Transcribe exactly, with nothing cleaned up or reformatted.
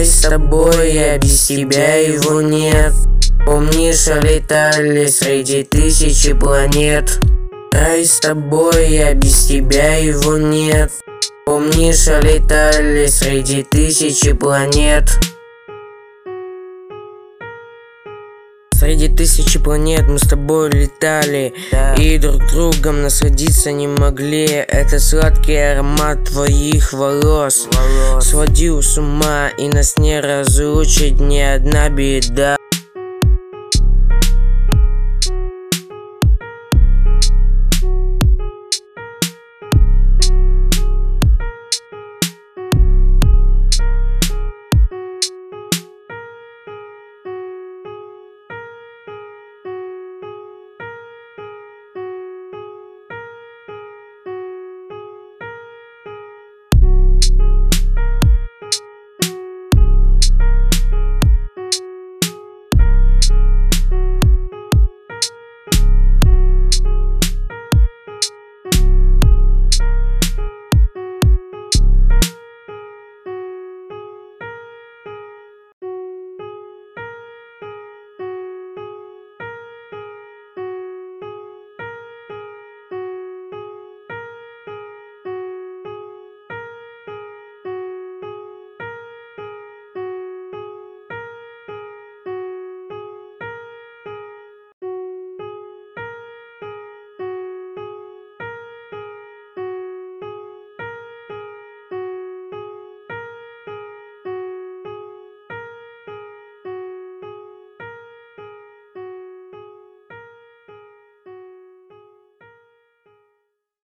Ай, с тобой я без тебя его нет. Помнишь, летали среди тысячи планет. Ай, с тобой я без тебя его нет. Помнишь, летали среди тысячи планет. Среди тысячи планет мы с тобой летали, да. И друг другом насладиться не могли. Это сладкий аромат твоих волос, волос сводил с ума, и нас не разлучит ни одна беда.